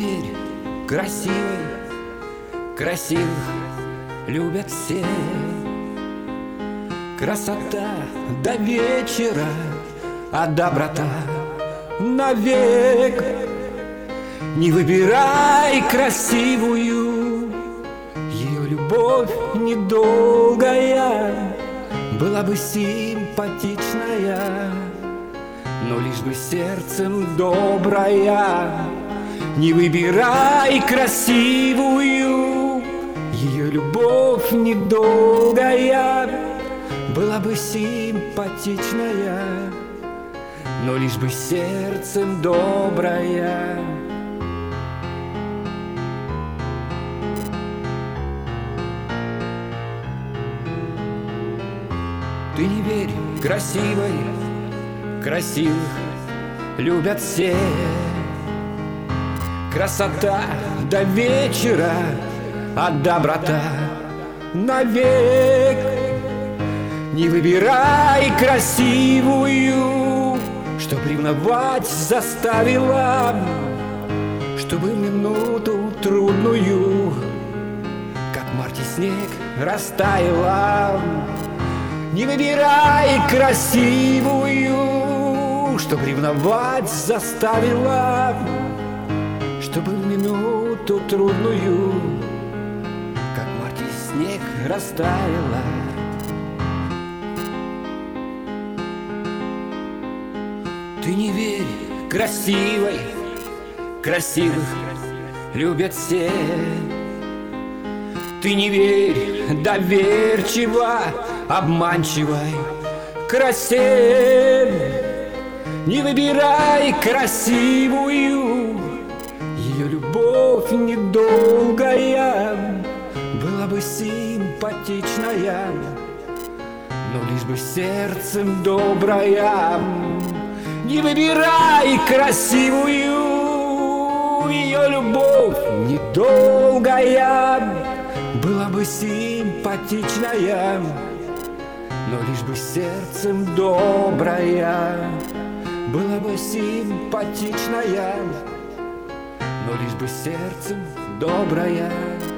верь, красивый, красивых любят все. Красота до вечера, а доброта навек. Не выбирай красивую, ее любовь недолгая, была бы симпатичная, но лишь бы сердцем добрая. Не выбирай красивую, ее любовь недолгая, была бы симпатичная, но лишь бы сердцем добрая. Ты не верь, красивой, красивых любят все. Красота до вечера, а доброта навек. Не выбирай красивую, чтоб ревновать заставила, чтобы в минуту трудную, как в марте снег, растаяла. Не выбирай красивую, чтоб ревновать заставила, чтобы в минуту трудную, как в марте снег, растаяла. Ты не верь, красивой, красивых любят все. Ты не верь, доверчиво, обманчивой красе. Не выбирай красивую, ее любовь недолгая, была бы симпатичная, но лишь бы сердцем добрая. Не выбирай красивую, ее любовь недолгая, была бы симпатичная, но лишь бы сердцем добрая. Была бы симпатичная, но лишь бы сердцем добрая.